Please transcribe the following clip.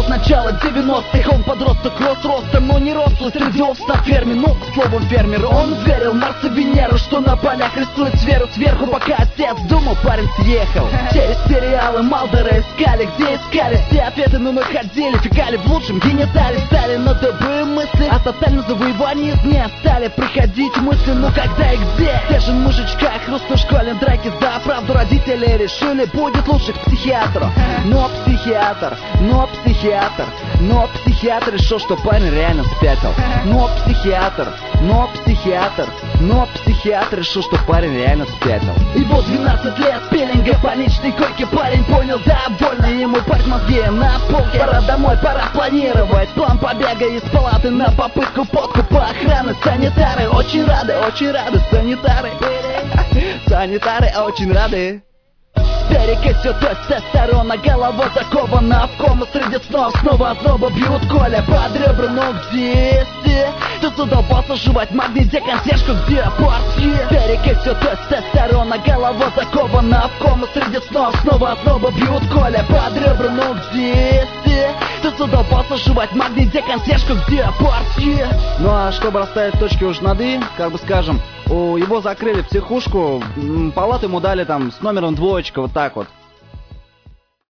год, начало 90-х. Он подросток, рос ростом, но не рослый. Среди овц на ферме, ну, словом фермер. Он верил в Марс и Венеру, что на полях рисует сферу сверху. Пока отец думал, парень съехал. Через сериалы Малдера искали, где искали все ответы, но находили. Фекали в лучшем генитале, стали на дыбы мысли о тотальном завоевании из дня. Стали приходить мысли, ну когда и где. Те же мужичка, хрустно в школе, драки за правду. Родители решили, будет лучше к психиатру. Но психиатр решил, что парень реально спятил. Но психиатр решил, что парень реально спятил. Ему 12 лет, пилинга в больничной койке. Парень понял, довольно ему парить мозги на полке. Пора домой, пора планировать план побега из палаты на попытку подкупа охраны. Санитары очень рады, санитары очень рады. Перекисью тестостерона, голова закована в кому. Среди снов снова озноба бьют Коля под ребра. Но где все? Ты задолбался жевать магний, где консьержка, где партия? Перекисью тестостерона, голова закована в кому. Среди снов снова озноба бьют Коля под ребра. Но где все? Ты задолбался жевать магний, где консьержка, где партия? Ну а чтобы расставить точки уж над «и», как бы скажем, его закрыли в психушку, палату ему дали там с номером 2, вот так вот.